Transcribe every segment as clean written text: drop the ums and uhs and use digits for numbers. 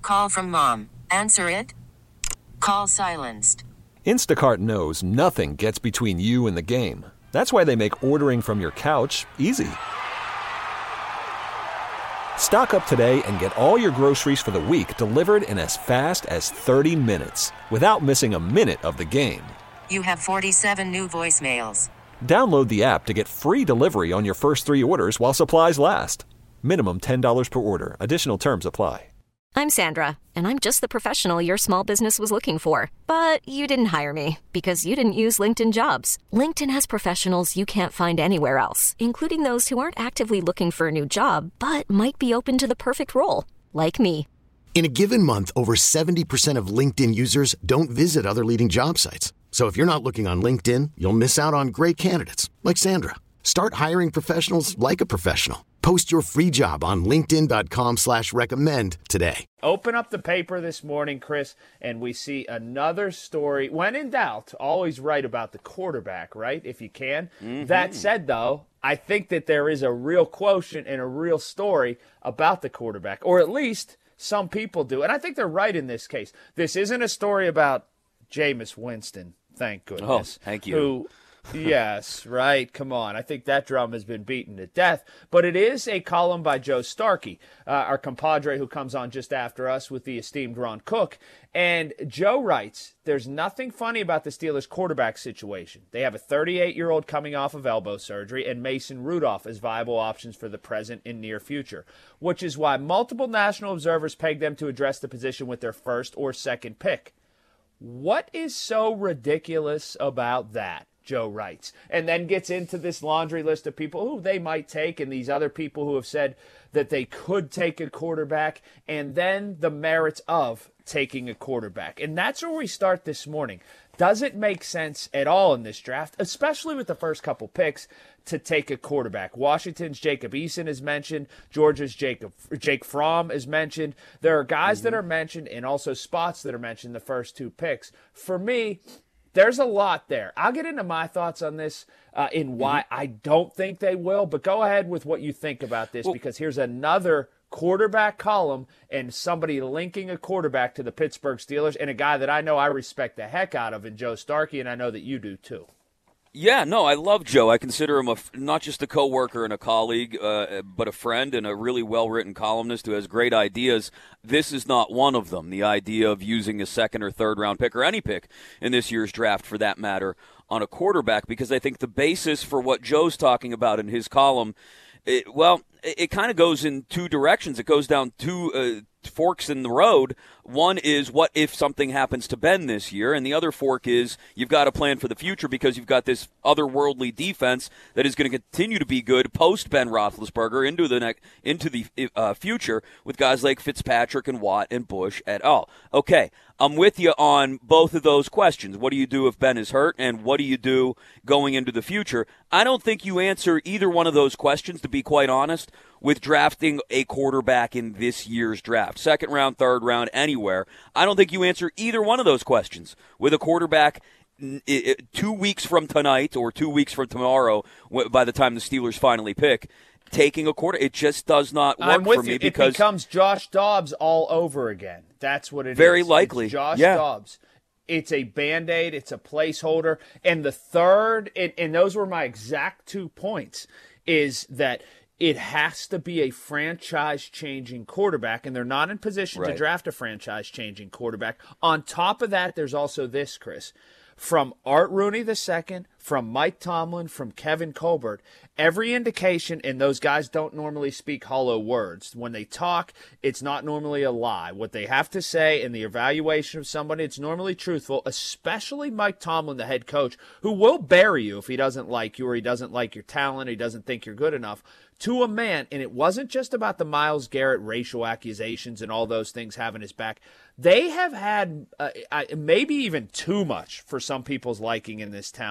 Call from mom. Answer it. Call silenced. Instacart knows nothing gets between you and the game. That's why they make ordering from your couch easy. Stock up today and get all your groceries for the week delivered in as fast as 30 minutes without missing a minute of the game. You have 47 new voicemails. Download the app to get free delivery on your first 3 orders while supplies last. Minimum $10 per order. Additional terms apply. I'm Sandra, and I'm just the professional your small business was looking for. But you didn't hire me because you didn't use LinkedIn Jobs. LinkedIn has professionals you can't find anywhere else, including those who aren't actively looking for a new job, but might be open to the perfect role, like me. In a given month, over 70% of LinkedIn users don't visit other leading job sites. So if you're not looking on LinkedIn, you'll miss out on great candidates like Sandra. Start hiring professionals like a professional. Post your free job on linkedin.com/recommend today. Open up the paper this morning, Chris, and we see another story. When in doubt, always write about the quarterback, right, if you can. Mm-hmm. That said, though, I think that there is a real quotient and a real story about the quarterback, or at least some people do. And I think they're right in this case. This isn't a story about Jameis Winston, thank goodness. Oh, thank you. Yes, right. Come on. I think that drum has been beaten to death. But it is a column by Joe Starkey, our compadre who comes on just after us with the esteemed Ron Cook. And Joe writes, there's nothing funny about the Steelers quarterback situation. They have a 38-year-old coming off of elbow surgery and Mason Rudolph as viable options for the present and near future, which is why multiple national observers peg them to address the position with their first or second pick. What is so ridiculous about that? Joe writes, and then gets into this laundry list of people who they might take and these other people who have said that they could take a quarterback, and then the merits of taking a quarterback. And that's where we start this morning. Does it make sense at all in this draft, especially with the first couple picks, to take a quarterback? Washington's Jacob Eason is mentioned. Georgia's Jake Fromm is mentioned. There are guys that are mentioned and also spots that are mentioned in the first 2 picks. For me, there's a lot there. I'll get into my thoughts on this in why I don't think they will, but go ahead with what you think about this, because here's another quarterback column and somebody linking a quarterback to the Pittsburgh Steelers and a guy that I know I respect the heck out of in Joe Starkey, and I know that you do too. Yeah, no, I love Joe. I consider him not just a coworker and a colleague, but a friend and a really well-written columnist who has great ideas. This is not one of them, the idea of using a second or third round pick or any pick in this year's draft for that matter on a quarterback, because I think the basis for what Joe's talking about in his column, it kind of goes in 2 directions. It goes down 2 forks in the road. One is what if something happens to Ben this year, and the other fork is you've got to plan for the future because you've got this otherworldly defense that is going to continue to be good post Ben Roethlisberger into the future with guys like Fitzpatrick and Watt and Bush et al. Okay, I'm with you on both of those questions. What do you do if Ben is hurt, and what do you do going into the future? I don't think you answer either one of those questions, to be quite honest, with drafting a quarterback in this year's draft. Second round, third round, anywhere. I don't think you answer either one of those questions with a quarterback 2 weeks from tonight or 2 weeks from tomorrow, by the time the Steelers finally pick, taking a quarter. It just does not work for me. Because it becomes Josh Dobbs all over again. That's what it is. Very likely. It's Josh Dobbs. It's a Band-Aid. It's a placeholder. And the third, and those were my exact 2 points, is that it has to be a franchise-changing quarterback, and they're not in position to draft a franchise-changing quarterback. On top of that, there's also this, Chris. From Art Rooney II, from Mike Tomlin, from Kevin Colbert, every indication, and those guys don't normally speak hollow words. When they talk, it's not normally a lie. What they have to say in the evaluation of somebody, it's normally truthful, especially Mike Tomlin, the head coach, who will bury you if he doesn't like you or he doesn't like your talent, or he doesn't think you're good enough. To a man, and it wasn't just about the Myles Garrett racial accusations and all those things having his back. They have had maybe even too much for some people's liking in this town.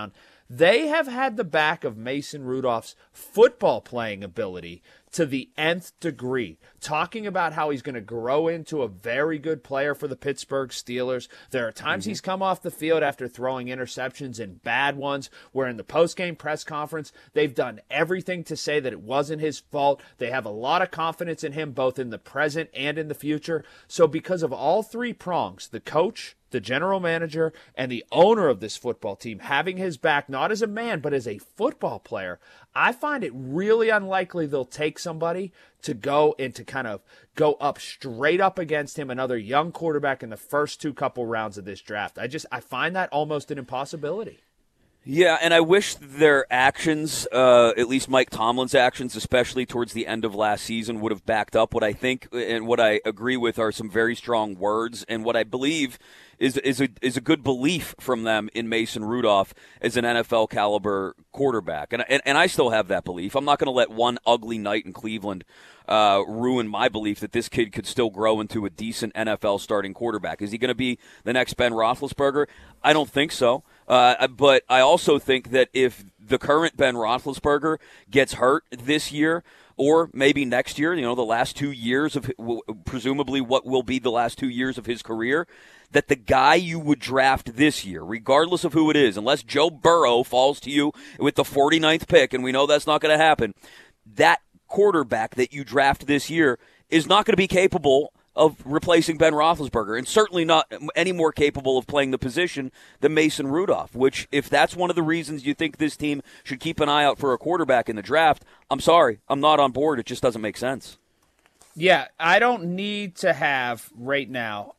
They have had the back of Mason Rudolph's football playing ability to the nth degree, talking about how he's going to grow into a very good player for the Pittsburgh Steelers. There are times he's come off the field after throwing interceptions and bad ones, where in the post-game press conference, they've done everything to say that it wasn't his fault. They have a lot of confidence in him, both in the present and in the future. So because of all three prongs, the coach, the general manager, and the owner of this football team having his back, not as a man, but as a football player, I find it really unlikely they'll take somebody to go and to kind of go up straight up against him, another young quarterback in the first couple rounds of this draft. I find that almost an impossibility. Yeah, and I wish their actions, at least Mike Tomlin's actions, especially towards the end of last season, would have backed up what I think and what I agree with are some very strong words, and what I believe is a good belief from them in Mason Rudolph as an NFL caliber quarterback. And I still have that belief. I'm not going to let one ugly night in Cleveland ruin my belief that this kid could still grow into a decent NFL starting quarterback. Is he going to be the next Ben Roethlisberger? I don't think so. But I also think that if the current Ben Roethlisberger gets hurt this year, or maybe next year, the last 2 years of presumably what will be the last 2 years of his career, that the guy you would draft this year, regardless of who it is, unless Joe Burrow falls to you with the 49th pick, and we know that's not going to happen, that quarterback that you draft this year is not going to be capable of replacing Ben Roethlisberger, and certainly not any more capable of playing the position than Mason Rudolph, which, if that's one of the reasons you think this team should keep an eye out for a quarterback in the draft, I'm sorry, I'm not on board. It just doesn't make sense. Yeah, I don't need to have right now,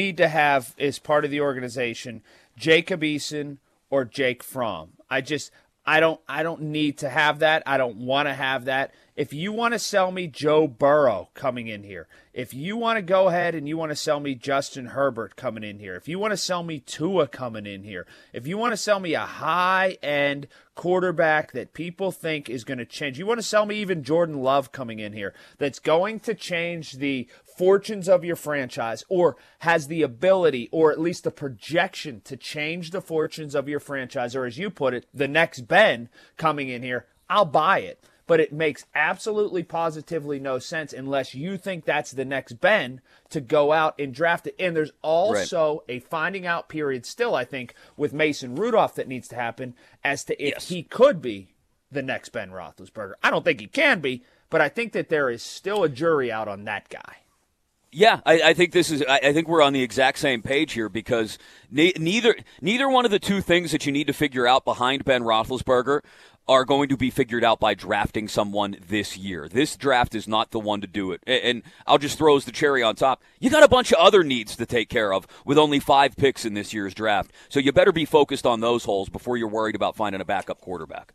as part of the organization, Jacob Eason or Jake Fromm. I don't need to have that. I don't want to have that. If you want to sell me Joe Burrow coming in here, if you want to go ahead and you want to sell me Justin Herbert coming in here, if you want to sell me Tua coming in here, if you want to sell me a high-end quarterback that people think is going to change, you want to sell me even Jordan Love coming in here, that's going to change the fortunes of your franchise, or has the ability, or at least the projection to change the fortunes of your franchise, or as you put it, the next Ben coming in here, I'll buy it. But it makes absolutely positively no sense unless you think that's the next Ben to go out and draft it. And there's also a finding out period still, I think, with Mason Rudolph that needs to happen as to if he could be the next Ben Roethlisberger. I don't think he can be, but I think that there is still a jury out on that guy. Yeah, I think I think we're on the exact same page here, because neither one of the two things that you need to figure out behind Ben Roethlisberger are going to be figured out by drafting someone this year. This draft is not the one to do it. And I'll just throw as the cherry on top, you got a bunch of other needs to take care of with only 5 picks in this year's draft. So you better be focused on those holes before you're worried about finding a backup quarterback.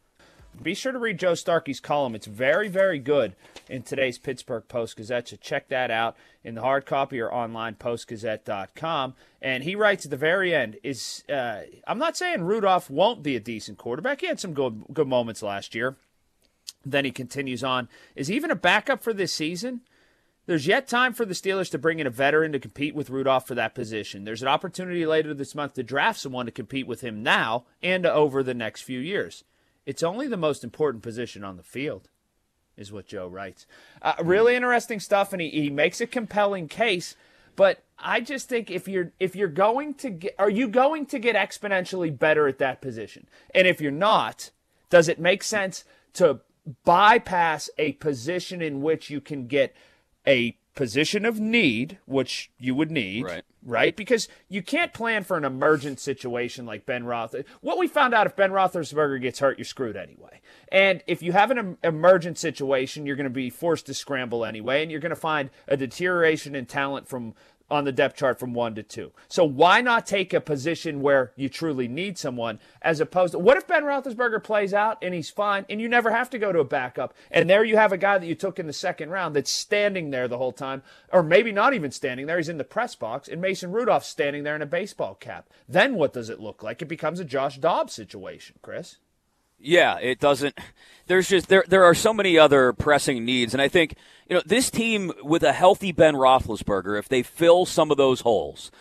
Be sure to read Joe Starkey's column. It's very, very good in today's Pittsburgh Post-Gazette, so check that out in the hard copy or online, postgazette.com. And he writes at the very end, I'm not saying Rudolph won't be a decent quarterback. He had some good moments last year. Then he continues on, is even a backup for this season? There's yet time for the Steelers to bring in a veteran to compete with Rudolph for that position. There's an opportunity later this month to draft someone to compete with him now and over the next few years. It's only the most important position on the field, is what Joe writes. Really interesting stuff, and he makes a compelling case. But I just think if you're going to get, are you going to get exponentially better at that position? And if you're not, does it make sense to bypass a position in which you can get a position of need, which you would need, right? Because you can't plan for an emergent situation like Ben Roethlisberger. What we found out, if Ben Roethlisberger gets hurt, you're screwed anyway. And if you have an emergent situation, you're going to be forced to scramble anyway, and you're going to find a deterioration in talent on the depth chart from 1 to 2. So why not take a position where you truly need someone, as opposed to, what if Ben Roethlisberger plays out and he's fine and you never have to go to a backup, and there you have a guy that you took in the second round that's standing there the whole time, or maybe not even standing there, he's in the press box, and Mason Rudolph's standing there in a baseball cap. Then what does it look like? It becomes a Josh Dobbs situation, Chris. Yeah, it doesn't. There's just there are so many other pressing needs, and I think this team with a healthy Ben Roethlisberger, if they fill some of those holes,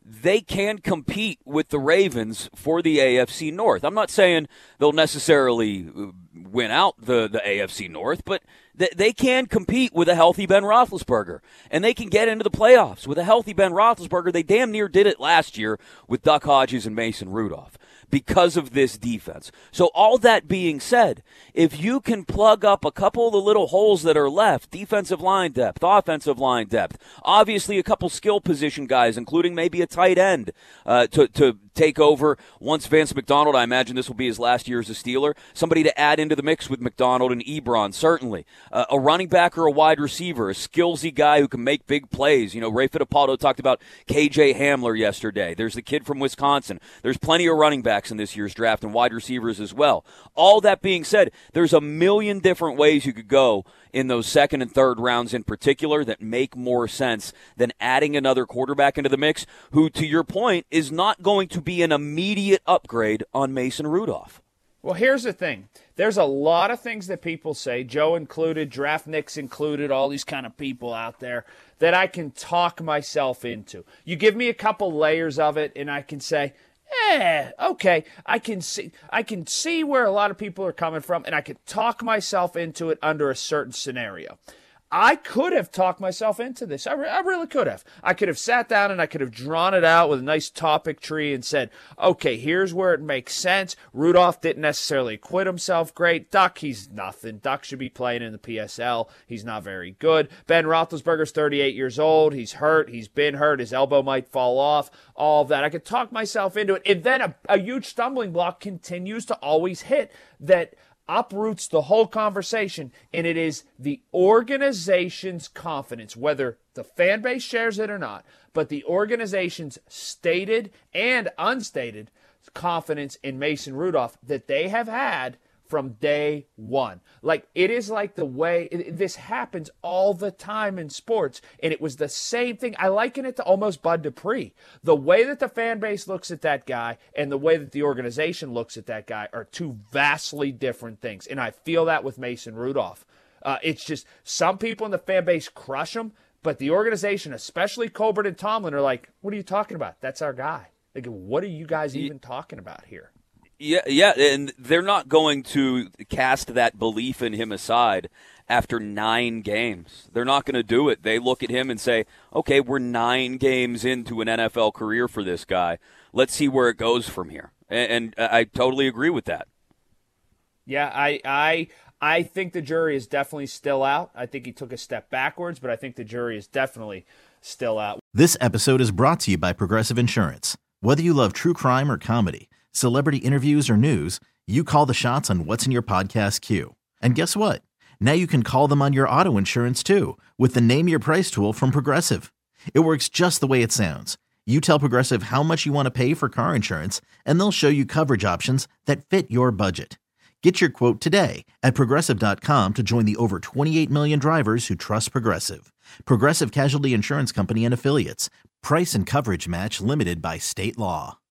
they can compete with the Ravens for the AFC North. I'm not saying they'll necessarily win out the AFC North, but they can compete with a healthy Ben Roethlisberger, and they can get into the playoffs with a healthy Ben Roethlisberger. They damn near did it last year with Duck Hodges and Mason Rudolph because of this defense. So all that being said, if you can plug up a couple of the little holes that are left, defensive line depth, offensive line depth, obviously a couple skill position guys, including maybe a tight end to take over once Vance McDonald, I imagine this will be his last year as a Steeler, somebody to add into the mix with McDonald and Ebron, certainly. A running back or a wide receiver, a skillsy guy who can make big plays. You know, Ray Fittipaldo talked about KJ Hamler yesterday. There's the kid from Wisconsin. There's plenty of running backs in this year's draft and wide receivers as well. All that being said, there's a million different ways you could go in those second and third rounds in particular that make more sense than adding another quarterback into the mix who, to your point, is not going to be an immediate upgrade on Mason Rudolph. Well, here's the thing. There's a lot of things that people say, Joe included, Draft Nicks included, all these kind of people out there, that I can talk myself into. You give me a couple layers of it, and I can say, okay, I can see where a lot of people are coming from, and I can talk myself into it under a certain scenario. I could have talked myself into this. I really could have. I could have sat down and I could have drawn it out with a nice topic tree and said, okay, here's where it makes sense. Rudolph didn't necessarily acquit himself great. Duck, he's nothing. Duck should be playing in the PSL. He's not very good. Ben Roethlisberger's 38 years old. He's hurt. He's been hurt. His elbow might fall off. All of that. I could talk myself into it. And then a huge stumbling block continues to always hit that uproots the whole conversation, and it is the organization's confidence, whether the fan base shares it or not, but the organization's stated and unstated confidence in Mason Rudolph that they have had from day one. Like, it is like the way this happens all the time in sports, and it was the same thing. I liken it to almost Bud Dupree. The way that the fan base looks at that guy and the way that the organization looks at that guy are two vastly different things, and I feel that with Mason Rudolph. It's just some people in the fan base crush him, but the organization, especially Colbert and Tomlin, are like, what are you talking about? That's our guy. Like, what are you guys even talking about here? Yeah, and they're not going to cast that belief in him aside after 9 games. They're not going to do it. They look at him and say, okay, we're 9 games into an NFL career for this guy. Let's see where it goes from here. And I totally agree with that. Yeah, I think the jury is definitely still out. I think he took a step backwards, but I think the jury is definitely still out. This episode is brought to you by Progressive Insurance. Whether you love true crime or comedy, celebrity interviews or news, you call the shots on what's in your podcast queue. And guess what? Now you can call them on your auto insurance too with the Name Your Price tool from Progressive. It works just the way it sounds. You tell Progressive how much you want to pay for car insurance, and they'll show you coverage options that fit your budget. Get your quote today at Progressive.com to join the over 28 million drivers who trust Progressive. Progressive Casualty Insurance Company and Affiliates. Price and coverage match limited by state law.